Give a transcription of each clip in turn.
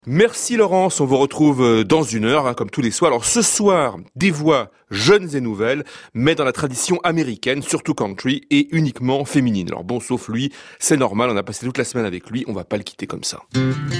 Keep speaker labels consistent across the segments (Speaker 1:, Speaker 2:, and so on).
Speaker 1: Merci Laurence, on vous retrouve dans une heure, comme tous les soirs. Alors ce soir, des voix jeunes et nouvelles, mais dans la tradition américaine, surtout country, et uniquement féminine. Alors bon, sauf lui, c'est normal, on a passé toute la semaine avec lui, on va pas le quitter comme ça.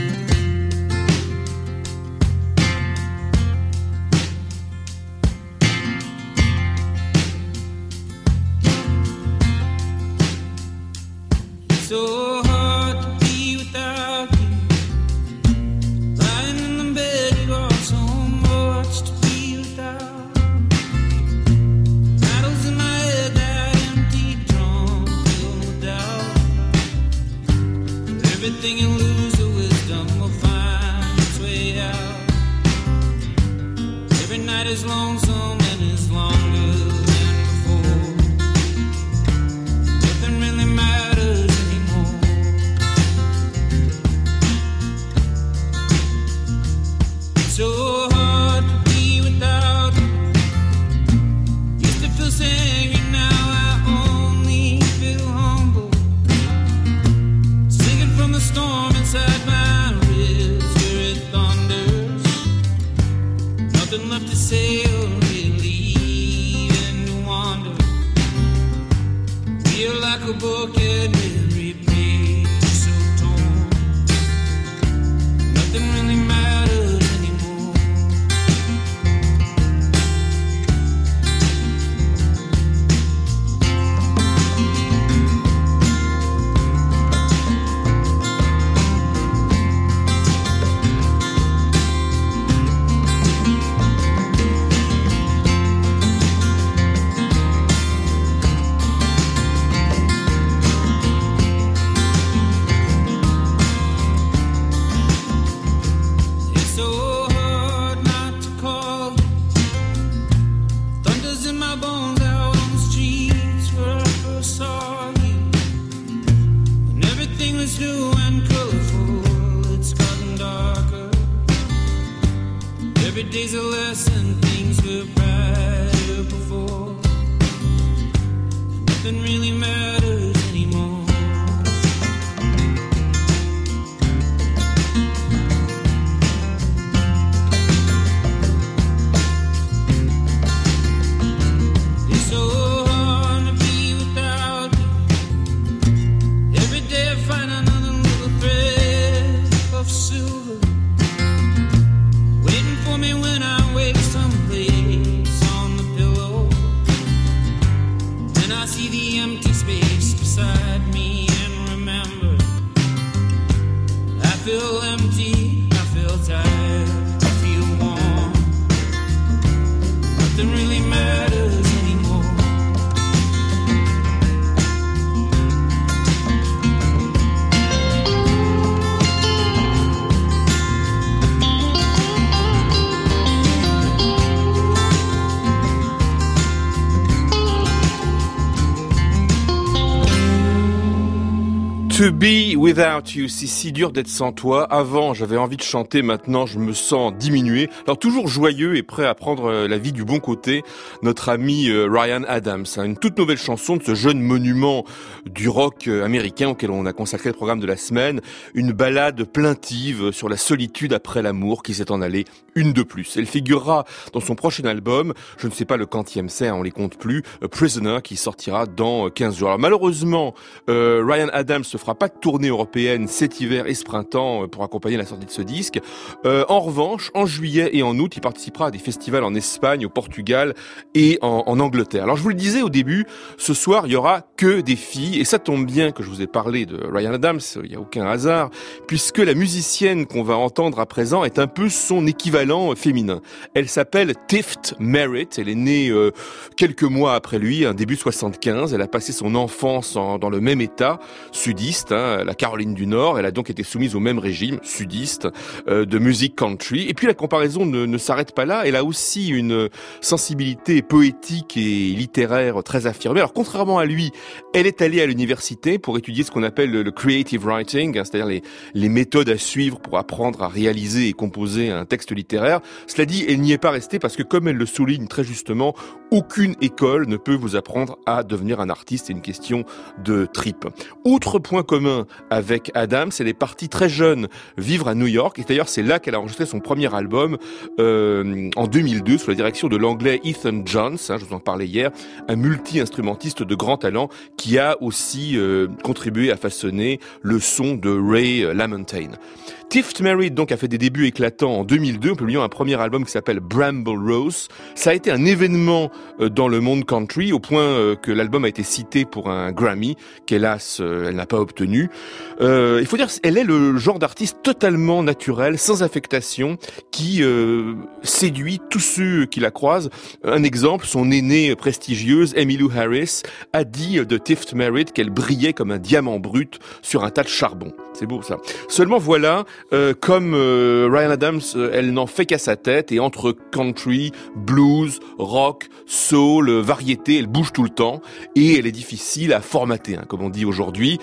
Speaker 2: So hard to be without you. Lying in the bed, you are so much to be without. Battles in my head, that empty drum, feel no doubt. Everything you lose, the wisdom will find its way out. Every night is lonesome and is longer than before. Nothing really matters. So hard to be without you. Used to feel so angry, now I only feel humble. Singing from the storm inside my ribs where it thunders. Nothing left to say or really even to wonder. Feel like a book and every page so torn. Nothing really matters. Days are less and things were brighter before. Nothing really matters anymore. It's so hard to be without you. Every day I find another little thread of silver. For me when I wake someplace on the pillow, and I see the empty space beside me and remember I feel empty, I feel tired, I feel warm. Nothing really matters anymore.
Speaker 1: To be without you, c'est si dur d'être sans toi. Avant, j'avais envie de chanter, maintenant je me sens diminué. Alors toujours joyeux et prêt à prendre la vie du bon côté, notre ami Ryan Adams, une toute nouvelle chanson de ce jeune monument du rock américain auquel on a consacré le programme de la semaine, une ballade plaintive sur la solitude après l'amour qui s'est en allée une de plus. Elle figurera dans son prochain album, je ne sais pas le quantième c'est, on les compte plus, Prisoner, qui sortira dans 15 jours. Alors malheureusement, Ryan Adams se fera pas de tournée européenne cet hiver et ce printemps pour accompagner la sortie de ce disque. En revanche, en juillet et en août, il participera à des festivals en Espagne, au Portugal et en Angleterre. Alors je vous le disais au début, ce soir il y aura que des filles et ça tombe bien que je vous ai parlé de Ryan Adams, il n'y a aucun hasard, puisque la musicienne qu'on va entendre à présent est un peu son équivalent féminin. Elle s'appelle Tift Merritt, elle est née quelques mois après lui, début 75, elle a passé son enfance dans le même état, sudiste, la Caroline du Nord, elle a donc été soumise au même régime, sudiste, de musique country. Et puis la comparaison ne s'arrête pas là, elle a aussi une sensibilité poétique et littéraire très affirmée. Alors contrairement à lui, elle est allée à l'université pour étudier ce qu'on appelle le creative writing, c'est-à-dire les méthodes à suivre pour apprendre à réaliser et composer un texte littéraire. Cela dit, elle n'y est pas restée parce que, comme elle le souligne très justement, aucune école ne peut vous apprendre à devenir un artiste, c'est une question de trip. Autre point point commun avec Adams, elle est partie très jeune vivre à New York, et d'ailleurs c'est là qu'elle a enregistré son premier album en 2002 sous la direction de l'anglais Ethan Johns, je vous en parlais hier, un multi-instrumentiste de grand talent qui a aussi contribué à façonner le son de Ray LaMontagne. Tift Merritt donc a fait des débuts éclatants en 2002 en publiant un premier album qui s'appelle Bramble Rose. Ça a été un événement dans le monde country au point que l'album a été cité pour un Grammy qu'hélas elle n'a pas obtenu. Il faut dire elle est le genre d'artiste totalement naturel, sans affectation, qui séduit tous ceux qui la croisent. Un exemple, son aînée prestigieuse, Emmylou Harris, a dit de Tift Merritt qu'elle brillait comme un diamant brut sur un tas de charbon. C'est beau ça. Seulement voilà, comme Ryan Adams, elle n'en fait qu'à sa tête, et entre country, blues, rock, soul, variété, elle bouge tout le temps et elle est difficile à formater, comme on dit aujourd'hui.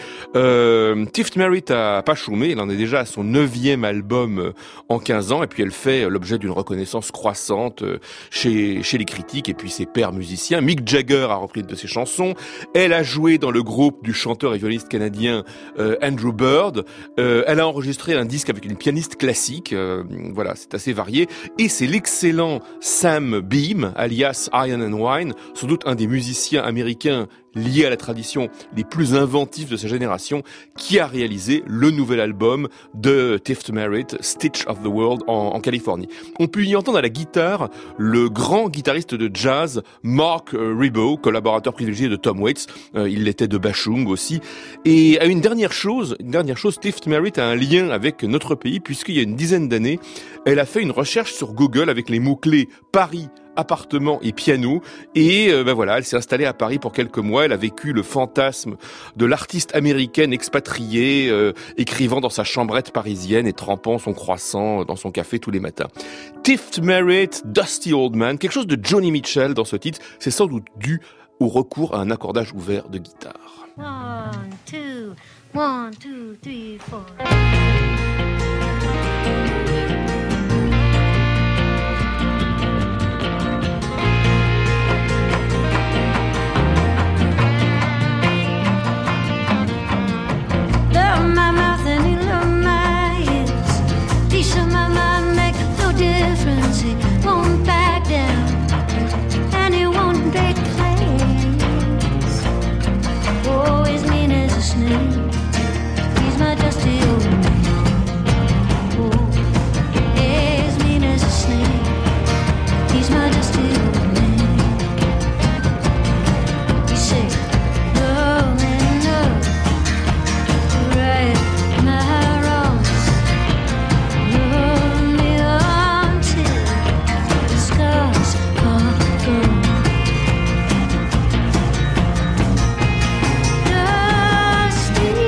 Speaker 1: Tift Merritt a pas chômé, elle en est déjà à son 9e album en 15 ans, et puis elle fait l'objet d'une reconnaissance croissante chez les critiques et puis ses pairs musiciens. Mick Jagger a repris une de ses chansons. Elle a joué dans le groupe du chanteur et violoniste canadien Andrew Bird. Elle a enregistré un disque avec une pianiste classique, voilà, c'est assez varié, et c'est l'excellent Sam Beam, alias Iron and Wine, sans doute un des musiciens américains liés à la tradition les plus inventifs de sa génération, qui a réalisé le nouvel album de Tift Merritt, Stitch of the World, en Californie. On peut y entendre à la guitare le grand guitariste de jazz Mark Ribot, collaborateur privilégié de Tom Waits, il l'était de Bashung aussi. Et à une dernière chose, Tift Merritt a un lien avec notre pays, puisqu'il y a une dizaine d'années, elle a fait une recherche sur Google avec les mots-clés Paris, appartement et piano, et voilà, elle s'est installée à Paris pour quelques mois. Elle a vécu le fantasme de l'artiste américaine expatriée, écrivant dans sa chambrette parisienne et trempant son croissant dans son café tous les matins. Tift Merritt, Dusty Old Man, quelque chose de Joni Mitchell dans ce titre, c'est sans doute dû au recours à un accordage ouvert de guitare.
Speaker 3: 1, 2, 1, 2, 3, 4. My mouth and he love my ears. Piece of my mind make no difference. He won't back down and he won't break place. Oh, he's mean as a snake. He's my dusty old man. Oh, he's mean as a snake. He's my dusty old man. He said, no man, no. Right, my wrongs. Love me until the scars are gone. Dusty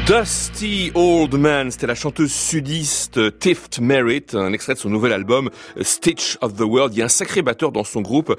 Speaker 1: Dusty Old Man, c'était la chanteuse sudiste Tift Merritt, un extrait de son nouvel album Stitch of the World. Il y a un sacré batteur dans son groupe.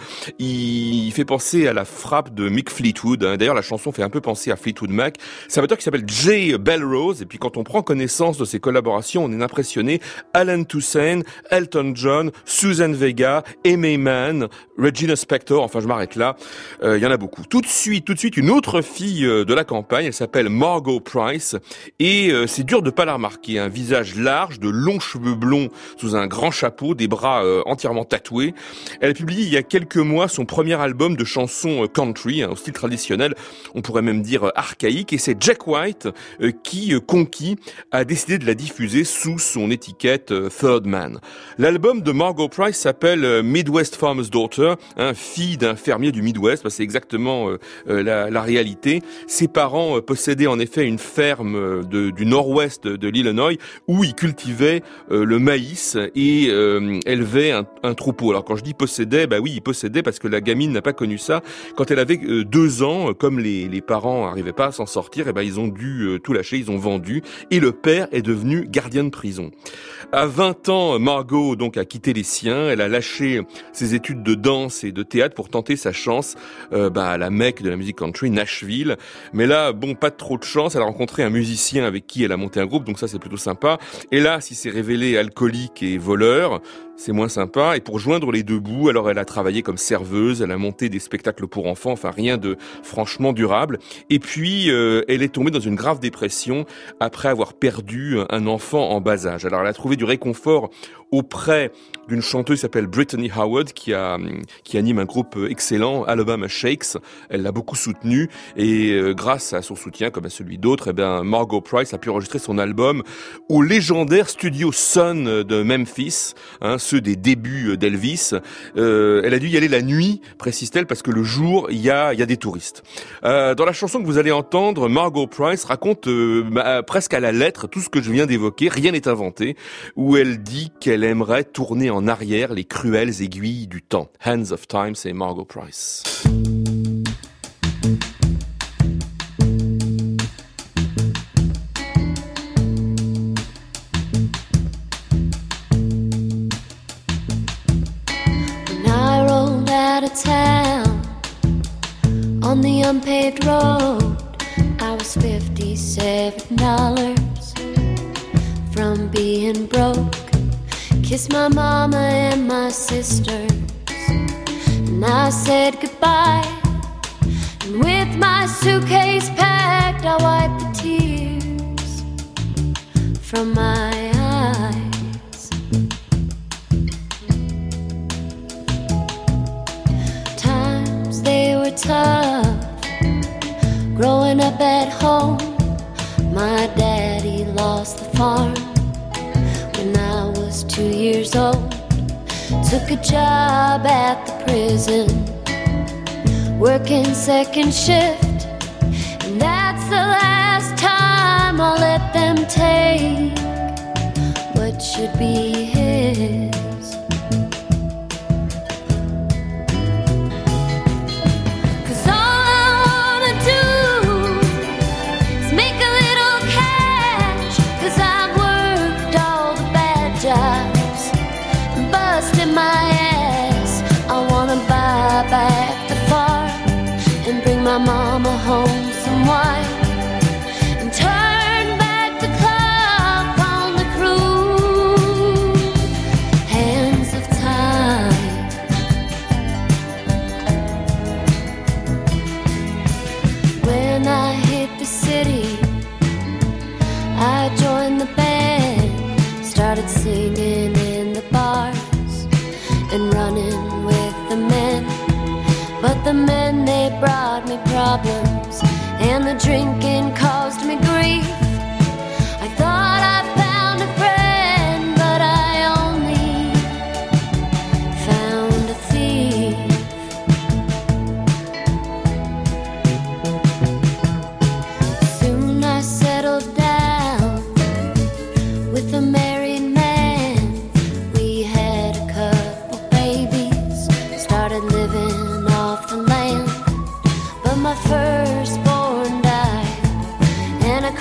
Speaker 1: Il fait penser à la frappe de Mick Fleetwood. D'ailleurs, la chanson fait un peu penser à Fleetwood Mac. C'est un batteur qui s'appelle Jay Belrose. Et puis, quand on prend connaissance de ses collaborations, on est impressionné. Alan Toussaint, Elton John, Susan Vega, Aimee Mann, Regina Spektor. Enfin, je m'arrête là. Il y en a beaucoup. Tout de suite, une autre fille de la campagne. Elle s'appelle Margot Price. Et c'est dur de pas la remarquer. Un visage large, de longs cheveux blonds sous un grand chapeau, des bras entièrement tatoués. Elle a publié il y a quelques mois son premier album de chansons country, au style traditionnel, on pourrait même dire archaïque. Et c'est Jack White qui, conquis, a décidé de la diffuser sous son étiquette Third Man. L'album de Margot Price s'appelle Midwest Farmer's Daughter, fille d'un fermier du Midwest. C'est exactement la réalité. Ses parents possédaient en effet une ferme du nord-ouest de l'Illinois où ils cultivaient le maïs et élevaient un troupeau. Alors quand je dis possédait, oui, ils possédaient parce que la gamine n'a pas connu ça. Quand elle avait 2 ans, comme les parents n'arrivaient pas à s'en sortir, ils ont dû tout lâcher, ils ont vendu et le père est devenu gardien de prison. À 20 ans, Margot donc a quitté les siens, elle a lâché ses études de danse et de théâtre pour tenter sa chance à la Mecque de la musique country, Nashville. Mais là, pas trop de chance, elle a rencontré un musicien avec qui elle a monté un groupe, donc ça c'est plutôt sympa. Et là, s'il s'est révélé alcoolique et voleur, c'est moins sympa. Et pour joindre les deux bouts, alors elle a travaillé comme serveuse, elle a monté des spectacles pour enfants, enfin rien de franchement durable. Et puis, elle est tombée dans une grave dépression après avoir perdu un enfant en bas âge. Alors elle a trouvé du réconfort auprès d'une chanteuse qui s'appelle Brittany Howard, qui anime un groupe excellent, Alabama Shakes. Elle l'a beaucoup soutenu et grâce à son soutien, comme à celui d'autres, Margot Price a pu enregistrer son album au légendaire studio Sun de Memphis, ceux des débuts d'Elvis. Elle a dû y aller la nuit, précise-t-elle, parce que le jour, il y a des touristes. Dans la chanson que vous allez entendre, Margot Price raconte presque à la lettre tout ce que je viens d'évoquer, rien n'est inventé, où elle dit qu'elle aimerait tourner en arrière les cruelles aiguilles du temps. Hands of Time, c'est Margot Price.
Speaker 3: Town on the unpaved road, I was $57 from being broke. Kissed my mama and my sisters, and I said goodbye. And with my suitcase packed, I wiped the tears from my eyes. Tough growing up at home. My daddy lost the farm when I was 2 years old. Took a job at the prison, working second shift, and that's the last time I'll let them take what should be his. My mama home some wine and turn back the clock on the cruel hands of time. When I hit the city, I joined the band, started singing in the bars and running with the men. But the men, they brought me problems, and the drinking caused me grief. I thought I found a friend, but I only found a thief. Soon I settled down with a married man. We had a couple babies, started living off the land. But my firstborn died, and I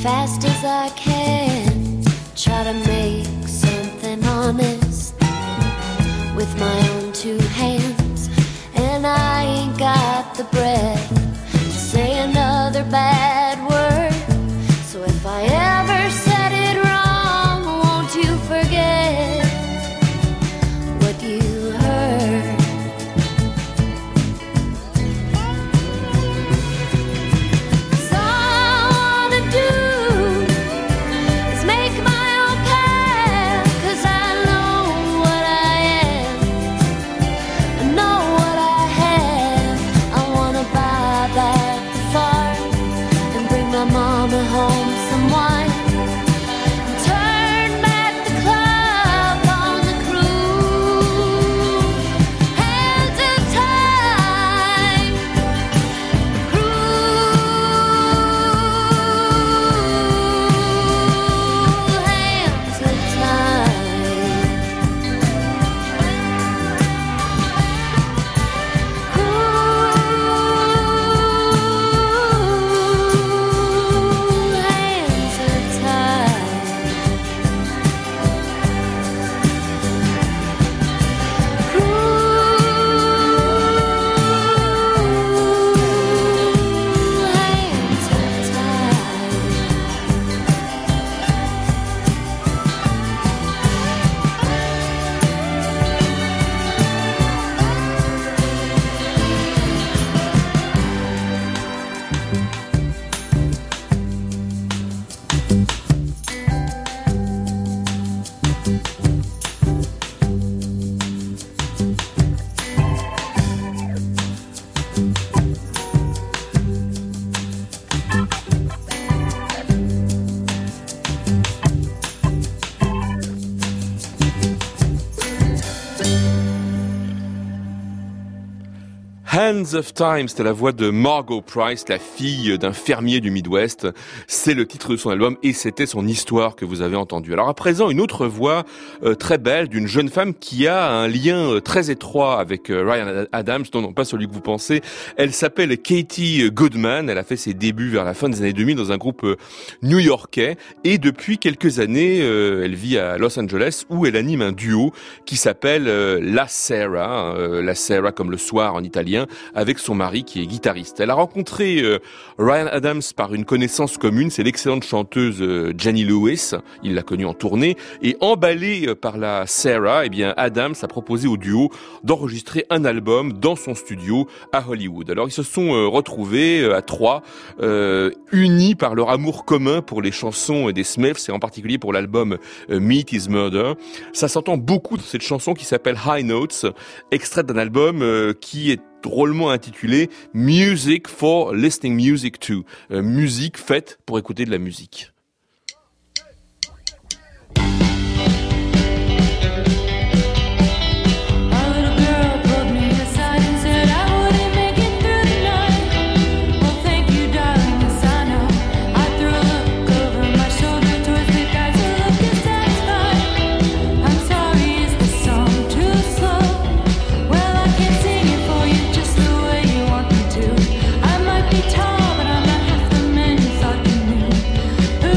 Speaker 3: fast as I can, try to make something honest with my own two hands. And I ain't got the breath to say another bad word. So if I ever said it wrong, won't you forget what you heard? 'Cause all I wanna do is make my own path. 'Cause I know what I am, I know what I have. I wanna buy back the farm and bring my mama home some wine. Turn back the clock on the cruel hands of time. Cruel hands of
Speaker 1: Hands of Time, c'était la voix de Margot Price, la fille d'un fermier du Midwest. C'est le titre de son album et c'était son histoire que vous avez entendue. Alors à présent, une autre voix très belle d'une jeune femme qui a un lien très étroit avec Ryan Adams, non pas celui que vous pensez. Elle s'appelle Katie Goodman. Elle a fait ses débuts vers la fin des années 2000 dans un groupe new-yorkais et depuis quelques années, elle vit à Los Angeles où elle anime un duo qui s'appelle La Sera, La Sera comme le soir en italien, avec son mari qui est guitariste. Elle a rencontré Ryan Adams par une connaissance commune, c'est l'excellente chanteuse Jenny Lewis, il l'a connue en tournée, et emballé par la Sera, eh bien Adams a proposé au duo d'enregistrer un album dans son studio à Hollywood. Alors ils se sont retrouvés à trois, unis par leur amour commun pour les chansons des Smiths, et en particulier pour l'album Meat is Murder. Ça s'entend beaucoup dans cette chanson qui s'appelle High Notes, extraite d'un album qui est drôlement intitulé Music for Listening Music To, musique faite pour écouter de la musique.
Speaker 3: tall, but I'm not half the man you thought you knew.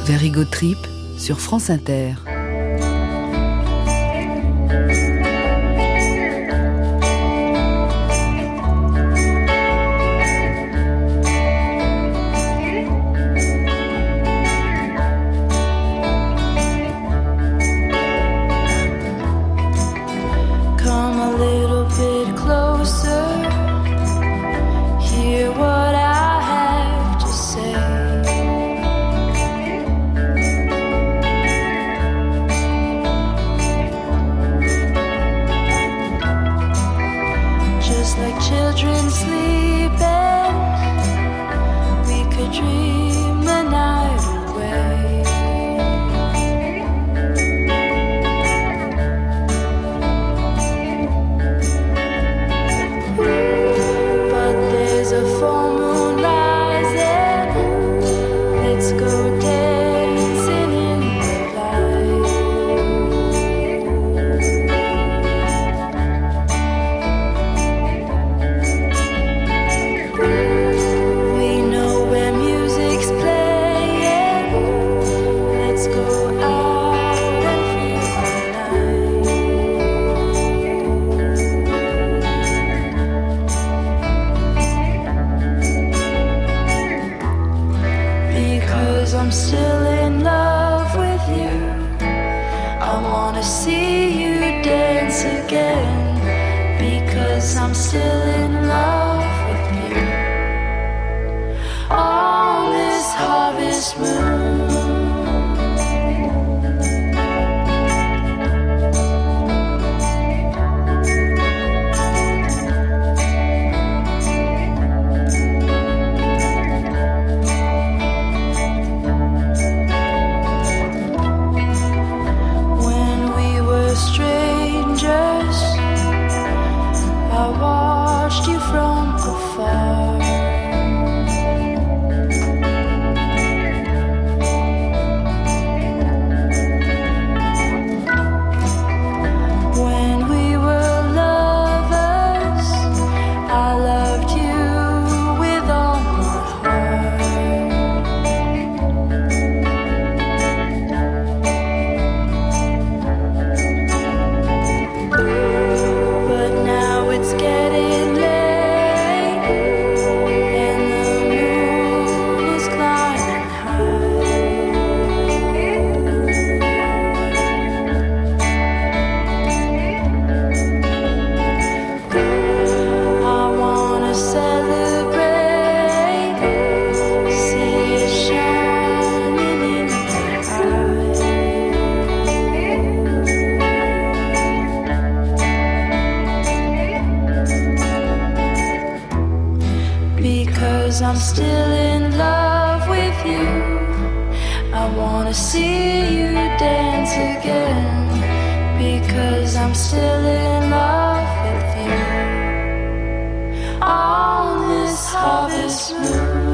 Speaker 4: Very Good Trip sur France Inter.
Speaker 5: I'm still in love with you. I wanna see you dance again, because I'm still in love with you. On this harvest moon.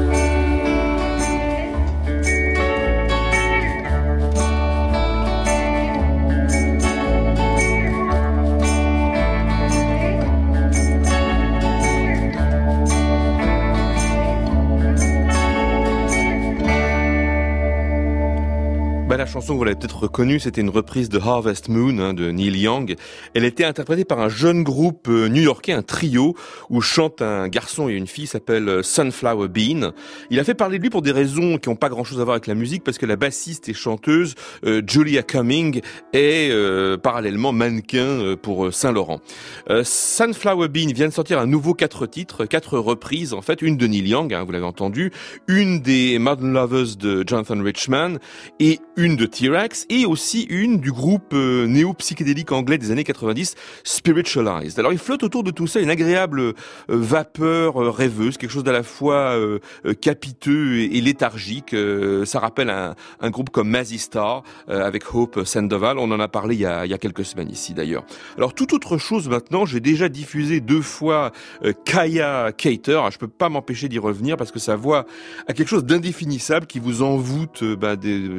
Speaker 1: La chanson, vous l'avez peut-être reconnue, c'était une reprise de Harvest Moon de Neil Young. Elle était interprétée par un jeune groupe new-yorkais, un trio, où chantent un garçon et une fille, s'appelle Sunflower Bean. Il a fait parler de lui pour des raisons qui n'ont pas grand-chose à voir avec la musique, parce que la bassiste et chanteuse Julia Cumming est parallèlement mannequin pour Saint-Laurent. Sunflower Bean vient de sortir un nouveau 4 titres, 4 reprises en fait, une de Neil Young, vous l'avez entendu, une des Modern Lovers de Jonathan Richman et une de T-Rex et aussi une du groupe néo-psychédélique anglais des années 90, Spiritualized. Alors il flotte autour de tout ça une agréable vapeur rêveuse, quelque chose d'à la fois capiteux et léthargique. Ça rappelle un groupe comme Mazzy Star avec Hope Sandoval. On en a parlé il y a quelques semaines ici d'ailleurs. Alors toute autre chose maintenant, j'ai déjà diffusé 2 fois Kaya Cater. Alors, je peux pas m'empêcher d'y revenir parce que sa voix a quelque chose d'indéfinissable qui vous envoûte dès qu'elle ouvre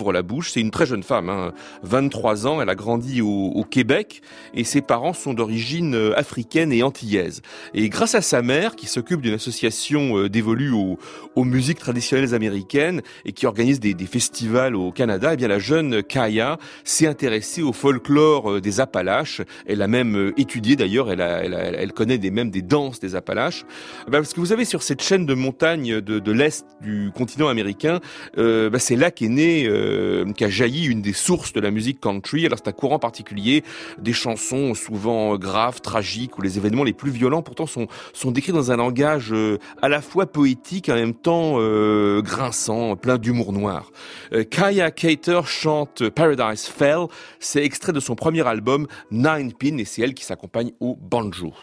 Speaker 1: ouvre la bouche. C'est une très jeune femme, 23 ans, elle a grandi au Québec et ses parents sont d'origine africaine et antillaise. Et grâce à sa mère, qui s'occupe d'une association dévolue aux musiques traditionnelles américaines et qui organise des festivals au Canada, eh bien la jeune Kaya s'est intéressée au folklore des Appalaches. Elle a même étudié d'ailleurs, elle connaît même des danses des Appalaches. Parce que vous avez sur cette chaîne de montagnes de l'Est du continent américain, c'est là qu'est née, qu'a jailli une des sources de la musique country. Alors c'est un courant particulier, des chansons souvent graves, tragiques, où les événements les plus violents pourtant sont décrits dans un langage à la fois poétique et en même temps grinçant, plein d'humour noir. Kaya Cater chante Paradise Fell, c'est extrait de son premier album Nine Pin et c'est elle qui s'accompagne au banjo.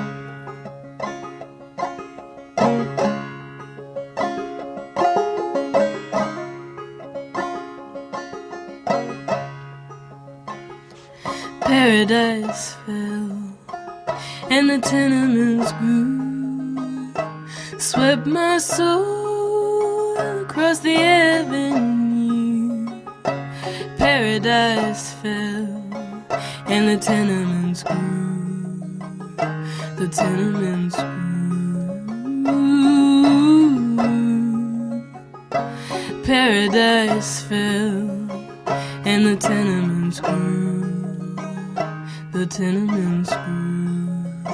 Speaker 6: Paradise fell and the tenements grew, swept my soul across the avenue. Paradise fell and the tenements grew, the tenements grew. Paradise fell and the tenements grew, the tenements grew.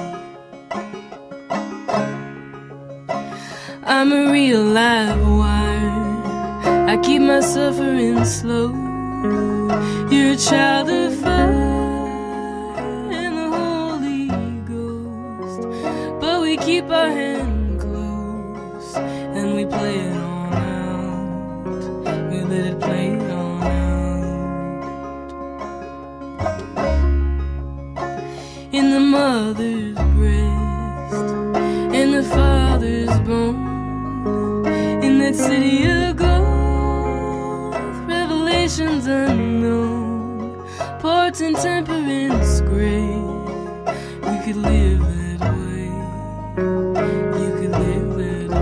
Speaker 6: I'm a real live wire, I keep my suffering slow. You're a child of fire and the Holy Ghost, but we keep our hand close and we play it on out, we let it play it on out. In the mother's breast, in the father's bone, in that city of gold, revelations unknown, ports and temperance gray. We could live that way, you could live that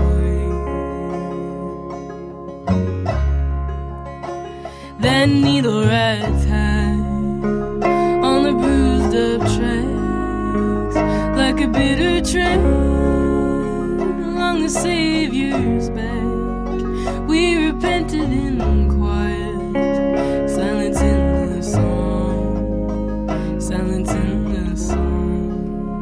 Speaker 6: way. That needle rides high on the bruised up tracks, like a bitter train along the Savior's back. We repented in quiet, silence in the song, silence in the song.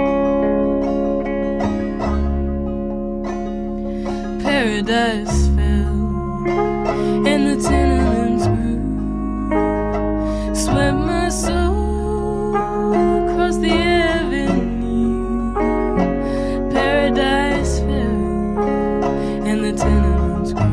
Speaker 6: Paradise fell and the tenements grew, swept my soul across the avenue. Paradise fell and the tenements grew.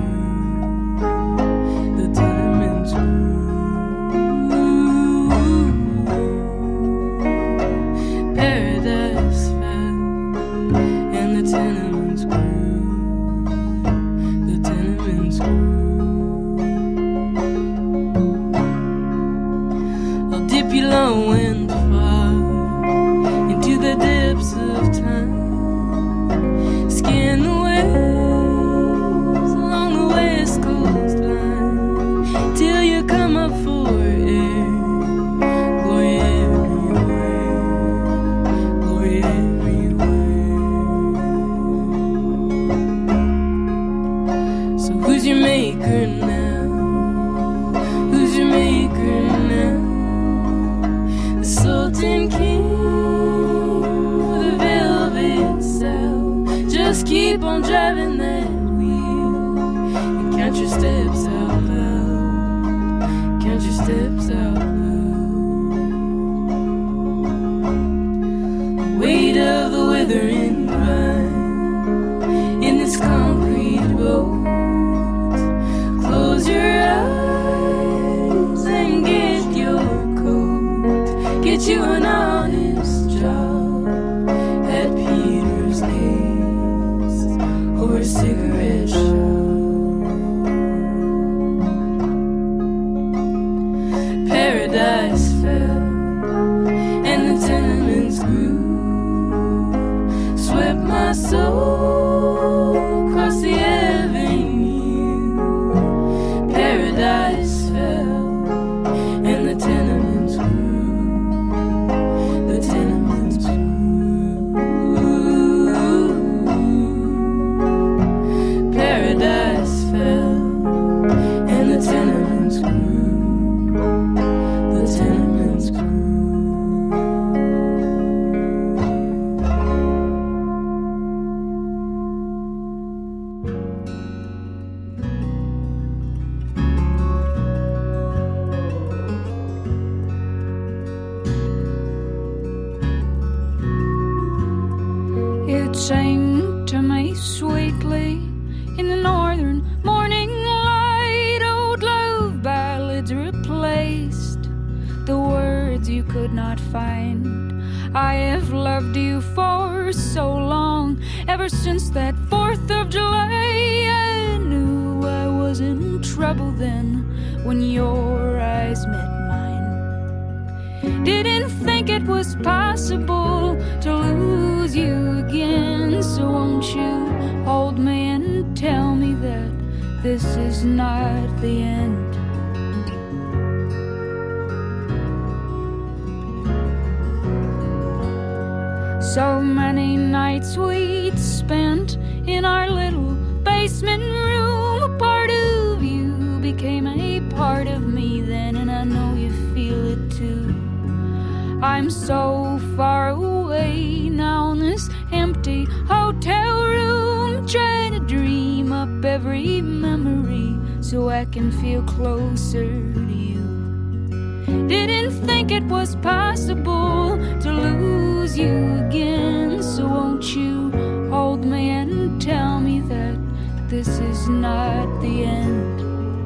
Speaker 5: Cigarette shop.
Speaker 7: Sing to me sweetly in the northern morning light. Old love ballads replaced the words you could not find. I have loved you for so long, ever since that 4th of July. I knew I was in trouble then when your eyes met mine. Didn't think it was possible to lose you again. So won't you hold me and tell me that this is not the end? So many nights we'd spent in our little basement room. A part of you became a part of me then, and I know you feel it too. I'm so far away now in this empty hotel room, trying to dream up every memory so I can feel closer to you. Didn't think it was possible to lose you again. So won't you hold me and tell me that this is not the end?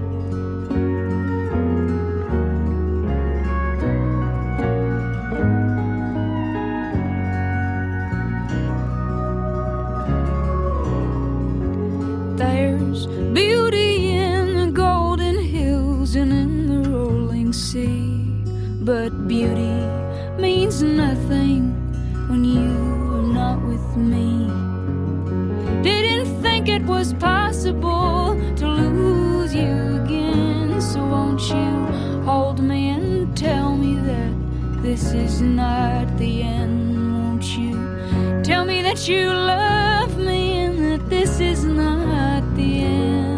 Speaker 7: There's beauty in the golden hills and in the rolling sea, but beauty means nothing when you are not with me. Didn't think it was possible to lose you again. So won't you hold me and tell me that this is not the end? Won't you tell me that you love me and that this is not the end?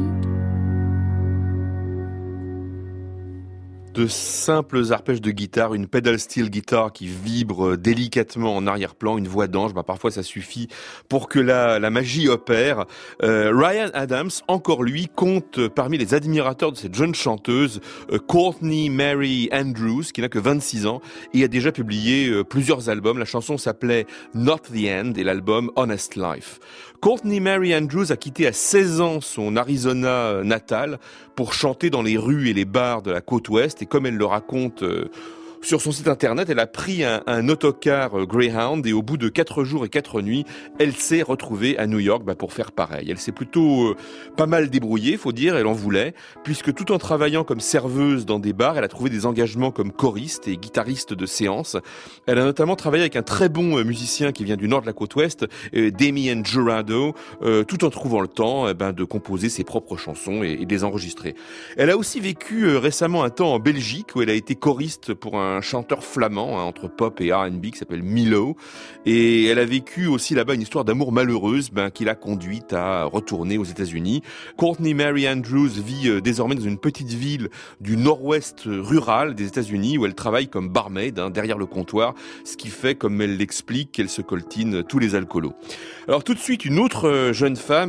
Speaker 1: De simples arpèges de guitare, une pedal steel guitar qui vibre délicatement en arrière-plan, une voix d'ange, parfois ça suffit pour que la magie opère. Ryan Adams, encore lui, compte parmi les admirateurs de cette jeune chanteuse, Courtney Mary Andrews, qui n'a que 26 ans et a déjà publié plusieurs albums. La chanson s'appelait Not the End et l'album Honest Life. Courtney Mary Andrews a quitté à 16 ans son Arizona natal pour chanter dans les rues et les bars de la côte ouest. Et comme elle le raconte sur son site internet, elle a pris un autocar Greyhound et au bout de 4 jours et 4 nuits, elle s'est retrouvée à New York pour faire pareil. Elle s'est plutôt pas mal débrouillée, faut dire, elle en voulait, puisque tout en travaillant comme serveuse dans des bars, elle a trouvé des engagements comme choriste et guitariste de séance. Elle a notamment travaillé avec un très bon musicien qui vient du nord de la côte ouest, Damien Jurado, tout en trouvant le temps de composer ses propres chansons et de les enregistrer. Elle a aussi vécu récemment un temps en Belgique où elle a été choriste pour un chanteur flamand entre pop et R&B qui s'appelle Milo, et elle a vécu aussi là-bas une histoire d'amour malheureuse qui l'a conduite à retourner aux États-Unis. Courtney Mary Andrews vit désormais dans une petite ville du nord-ouest rural des États-Unis où elle travaille comme barmaid derrière le comptoir, ce qui fait, comme elle l'explique, qu'elle se coltine tous les alcoolos. Alors tout de suite, une autre jeune femme,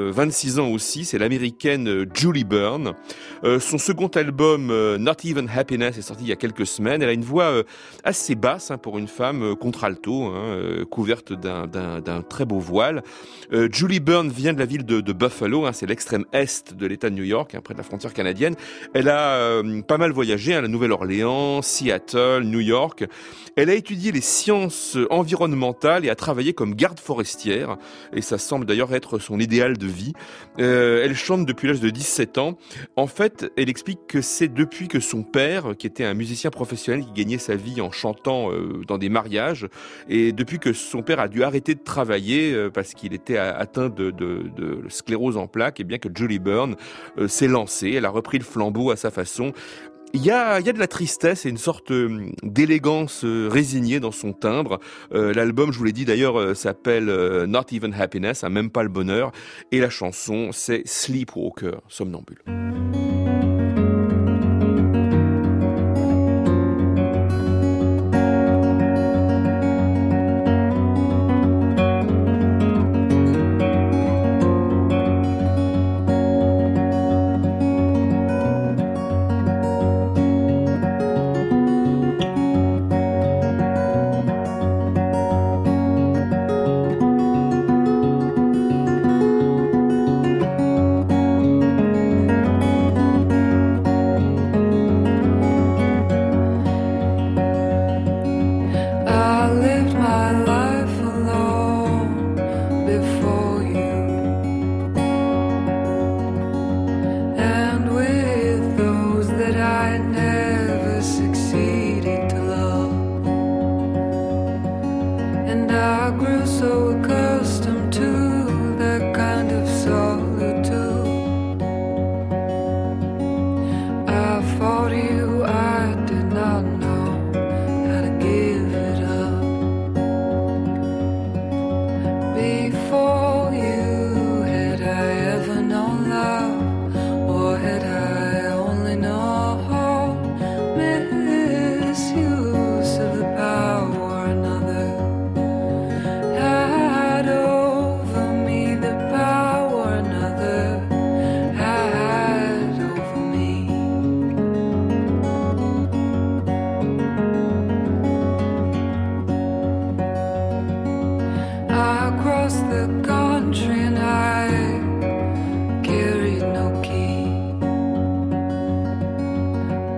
Speaker 1: 26 ans aussi, c'est l'américaine Julie Byrne. Son second album, Not Even Happiness, est sorti il y a quelques semaines. Elle a une voix assez basse pour une femme, contralto, couverte d'un très beau voile. Julie Byrne vient de la ville de Buffalo, c'est l'extrême est de l'État de New York, près de la frontière canadienne. Elle a pas mal voyagé à la Nouvelle-Orléans, Seattle, New York. Elle a étudié les sciences environnementales et a travaillé comme garde forestière. Et ça semble d'ailleurs être son idéal de vie. Elle chante depuis l'âge de 17 ans. En fait, elle explique que c'est depuis que son père, qui était un musicien professionnel qui gagnait sa vie en chantant dans des mariages, et depuis que son père a dû arrêter de travailler parce qu'il était atteint de sclérose en plaques, et bien que Julie Byrne s'est lancée. Elle a repris le flambeau à sa façon. Il y a de la tristesse et une sorte d'élégance résignée dans son timbre. L'album, je vous l'ai dit d'ailleurs, s'appelle Not Even Happiness, même pas le bonheur. Et la chanson, c'est Sleepwalker, somnambule.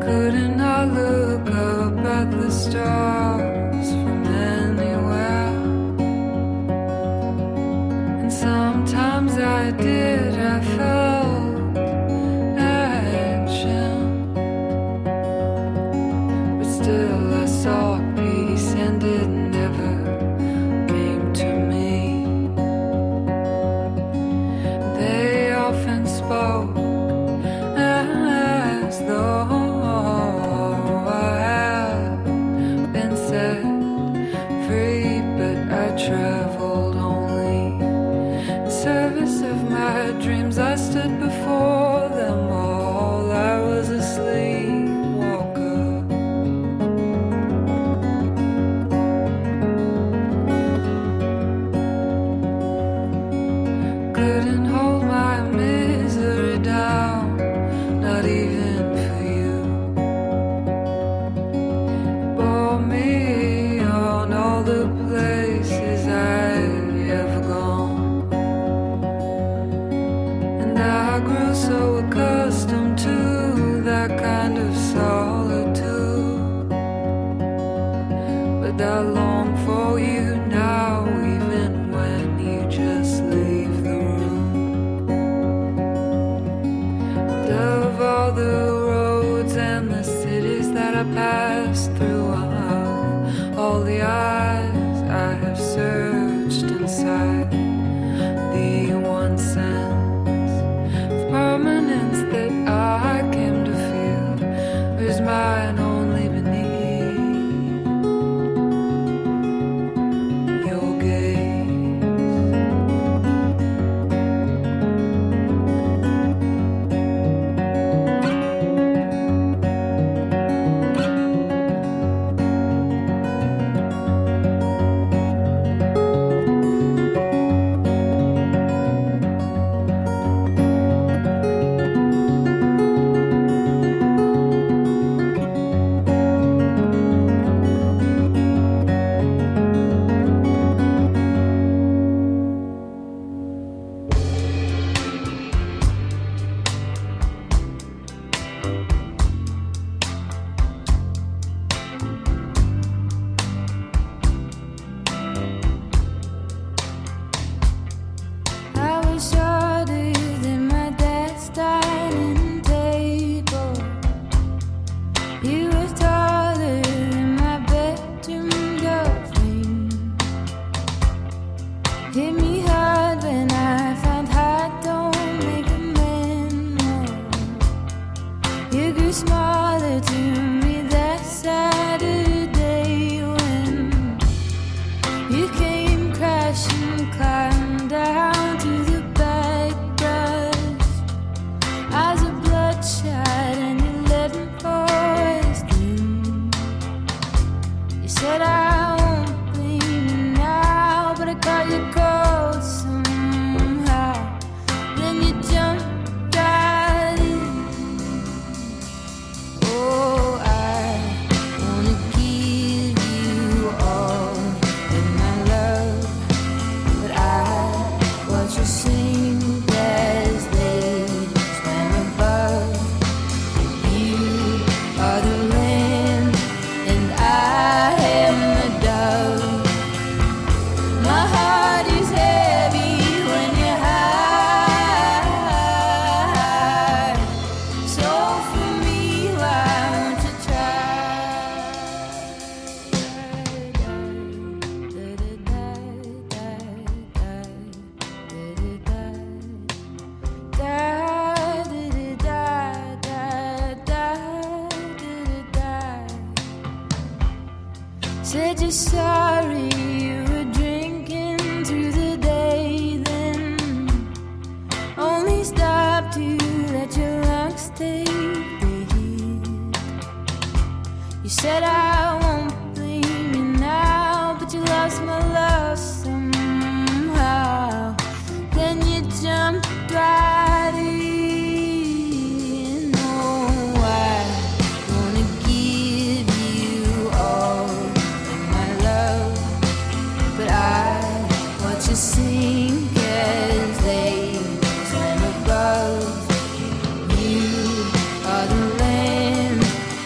Speaker 5: Couldn't I look up at the stars from anywhere? And sometimes I did, I felt action, but still I saw peace and it never came to me. They often spoke as though traveled only in service of my dreams. I stood before them all. I was a sleepwalker. Couldn't hold my misery down, not even for you. It bore me on all the places I've ever gone, and I grew so accustomed to that kind of solitude. But I long for you now, even when you just leave the room. And of all the roads and the cities that I passed through, all the eyes I have searched inside, the one sense of permanence that I came to feel is mine only beneath your gaze.
Speaker 7: Said you're sorry you were drinking through the day, then only stopped to let your lungs take the heat. You said I won't blame you now, but you lost my love somehow. Then you jumped right in. Oh, I wanna give you all to sink as they swim above. You are the land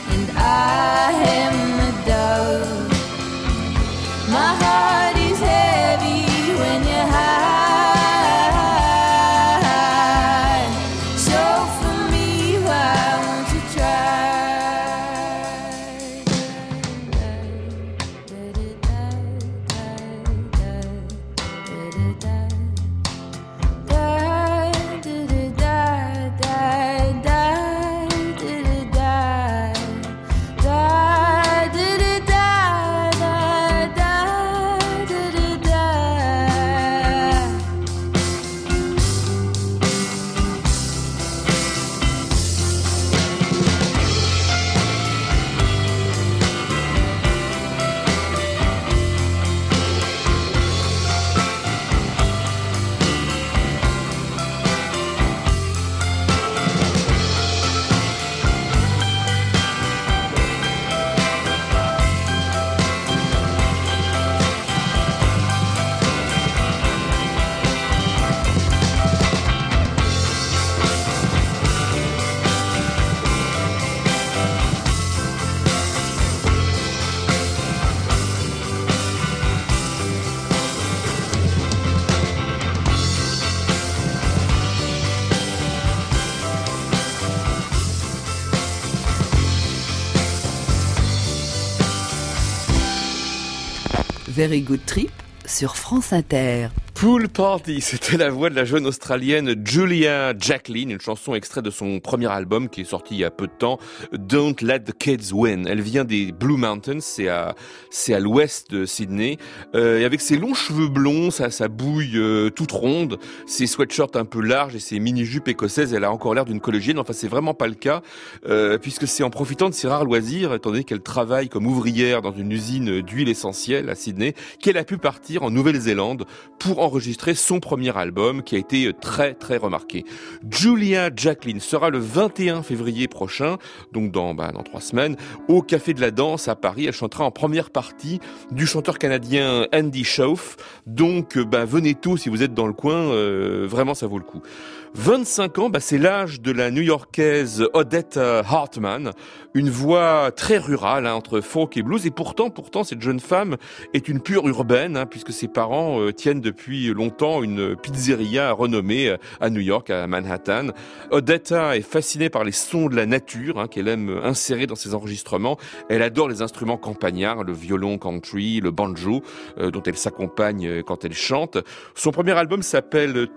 Speaker 4: Very Good Trip sur France Inter.
Speaker 1: Pool Party, c'était la voix de la jeune Australienne Julia Jacklin, une chanson extraite de son premier album qui est sorti il y a peu de temps, Don't Let the Kids Win. Elle vient des Blue Mountains, c'est à l'ouest de Sydney, et avec ses longs cheveux blonds, sa bouille toute ronde, ses sweatshirts un peu larges et ses mini-jupes écossaises, elle a encore l'air d'une collégienne. Enfin, c'est vraiment pas le cas, puisque c'est en profitant de ses rares loisirs, étant donné qu'elle travaille comme ouvrière dans une usine d'huile essentielle à Sydney, qu'elle a pu partir en Nouvelle-Zélande pour enregistrer son premier album qui a été très très remarqué. Julia Jacklin sera le 21 février prochain, donc dans 3 semaines, au Café de la Danse à Paris. Elle chantera en première partie du chanteur canadien Andy Shauf. Donc venez tôt si vous êtes dans le coin, vraiment ça vaut le coup. 25 ans, c'est l'âge de la New-Yorkaise Odetta Hartman, une voix très rurale entre folk et blues, et pourtant cette jeune femme est une pure urbaine, puisque ses parents tiennent depuis longtemps une pizzeria renommée à New York, à Manhattan. Odetta est fascinée par les sons de la nature qu'elle aime insérer dans ses enregistrements. Elle adore les instruments campagnards, le violon country, le banjo, dont elle s'accompagne quand elle chante. Son premier album s'appelle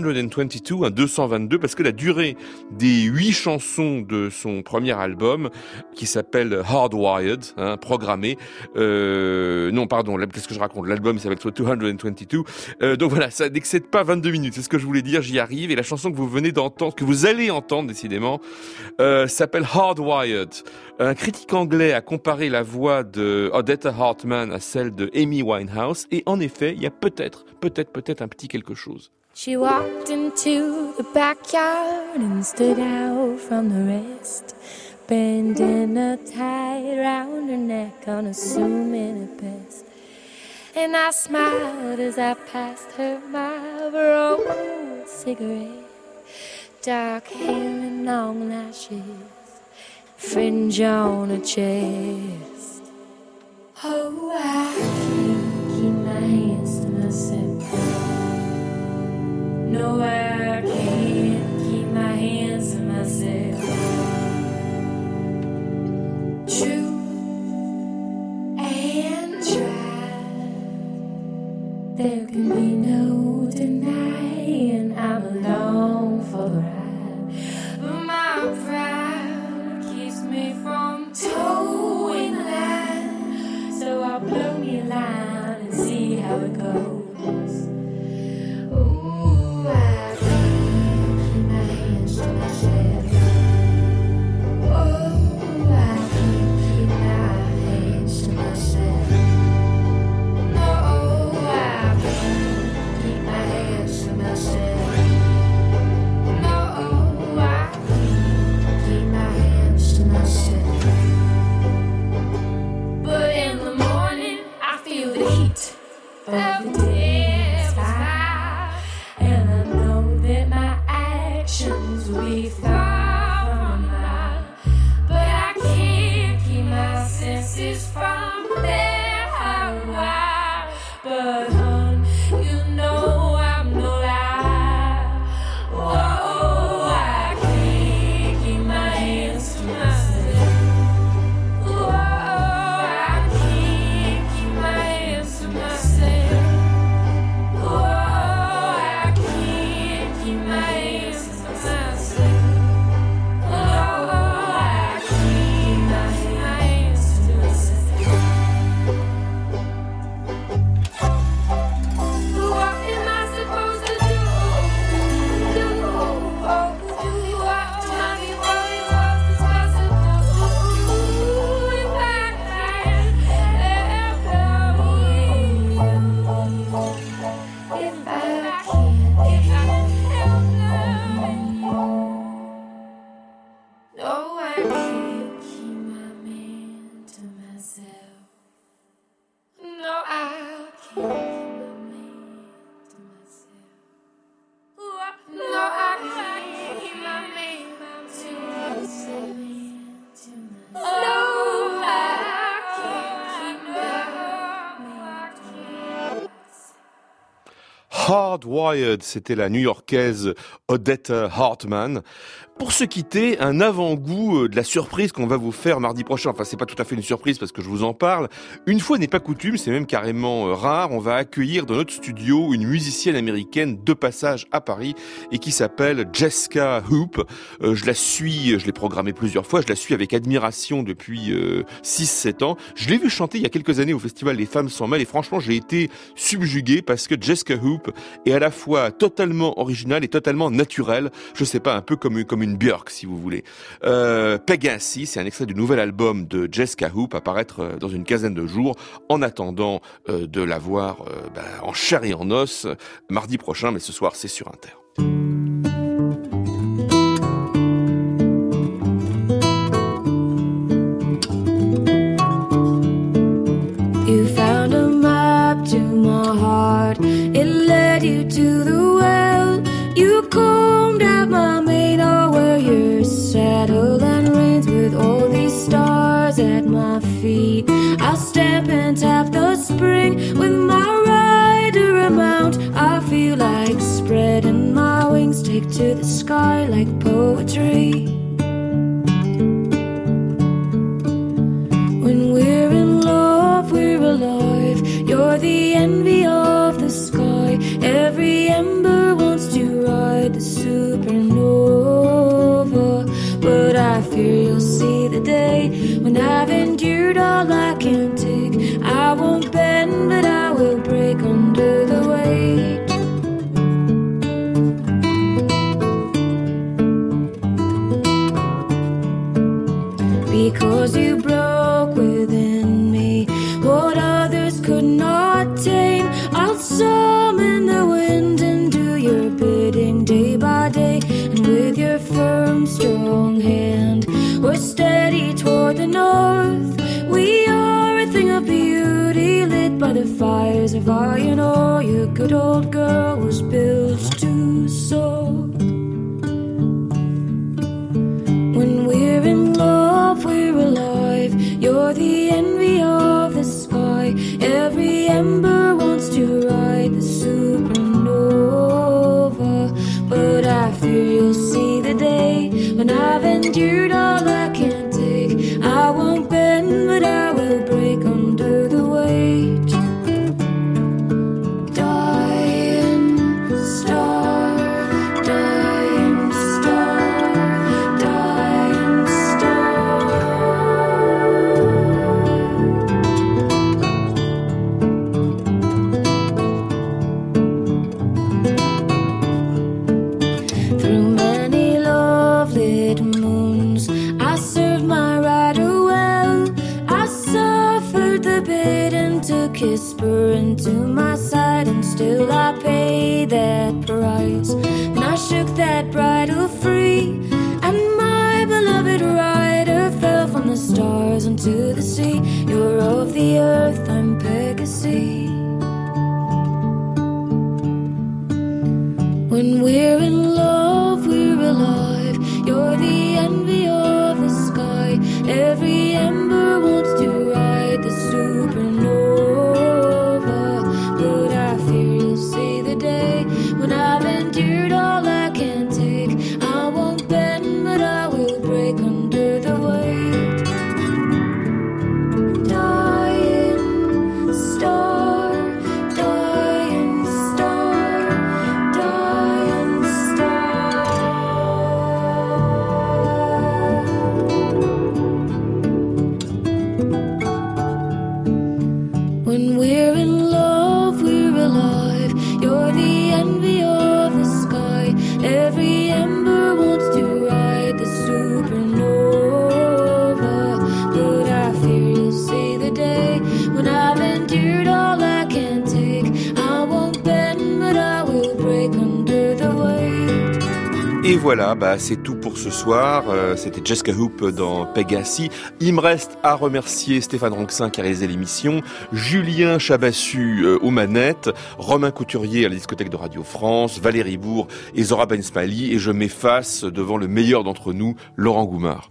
Speaker 1: 222, 222, parce que la durée des 8 chansons de son premier album, qui s'appelle Hardwired, programmé, qu'est-ce que je raconte? L'album s'appelle 222, donc voilà, ça n'excède pas 22 minutes, c'est ce que je voulais dire, j'y arrive, et la chanson que vous venez d'entendre, que vous allez entendre décidément, s'appelle Hardwired. Un critique anglais a comparé la voix de Odetta Hartman à celle de Amy Winehouse, et en effet, il y a peut-être un petit quelque chose.
Speaker 8: She walked into the backyard and stood out from the rest, bending a tie round her neck, unassuming at best. And I smiled as I passed her my Marlboro cigarette, dark hair and long lashes, fringe on her chest. Oh, I can't keep my hands to myself. No, I can't keep my hands to myself. True and dry, there can be no denying I'm along for the ride. But my pride keeps me from towing the line, so I'll blow me a line and see how it goes.
Speaker 1: Hardwired, c'était la New-Yorkaise Odetta Hartman. Pour se quitter, un avant-goût de la surprise qu'on va vous faire mardi prochain. Enfin, c'est pas tout à fait une surprise parce que je vous en parle. Une fois n'est pas coutume, c'est même carrément rare. On va accueillir dans notre studio une musicienne américaine de passage à Paris et qui s'appelle Jessica Hoop. Je la suis, je l'ai programmée plusieurs fois, je la suis avec admiration depuis 6-7 ans. Je l'ai vue chanter il y a quelques années au festival Les Femmes s'en mêlent et franchement, j'ai été subjugué parce que Jessica Hoop est à la fois totalement originale et totalement naturelle. Je sais pas, un peu comme une Björk, si vous voulez. Pegasus, c'est un extrait du nouvel album de Jessica Hoop à paraître dans une quinzaine de jours. En attendant de la voir en chair et en os mardi prochain, mais ce soir c'est sur Inter.
Speaker 8: You found a map to my heart. It led you to the well. You combed out my mane, all where you're saddle and reins with all these stars at my feet. I'll step and tap the spring with my rider a mount. I feel like spreading my wings, take to the sky like poetry. When we're in love, we're alive. You're the envy of the sky. Every ember wants to ride the supernova. But I fear you'll see the day when I've endured all I can take. I won't bend, but I will break under the weight. Because you broke within me what others could not tame. I'll summon the wind and do your bidding day by day. And with your firm, strong hand, we're steady toward the north. We are a thing of beauty, lit by the fires of iron ore. Your good old girl was built to soar. When we're in love, we're alive. You're the envy of the sky. Every ember wants to ride the supernova. But I fear you'll see the day when I've endured all I can take. I won't bend, but I will break under the weight. Dying star, dying star, dying star. Through many love-lit moons, I served my rider well. I suffered the bit and took his spur into my side, and still I paid that price. And I shook that bridle free, and my beloved rider fell from the stars into the sea. You're of the earth, I'm Pegasus. When we're in love, we're alive. You're the envy of the sky. Every ember wants to ride the supernova. But I fear you'll see the day when I've endured all I can take. I won't bend, but I will break under the weight. Dying star, dying star, dying star. When we're in love, we're alive. You're the envy of the sky. Every ember wants to ride the supernova. But I fear you'll see the day when I've endured all I can take. I won't bend, but I will break under the weight.
Speaker 1: Et voilà, c'est tout pour ce soir. C'était Jessica Hoop dans Pegasus. Il me reste à remercier Stéphane Ronxin qui a réalisé l'émission, Julien Chabassu aux manettes, Romain Couturier à la discothèque de Radio France, Valérie Bourg et Zora Ben Smali. Et je m'efface devant le meilleur d'entre nous, Laurent Goumard.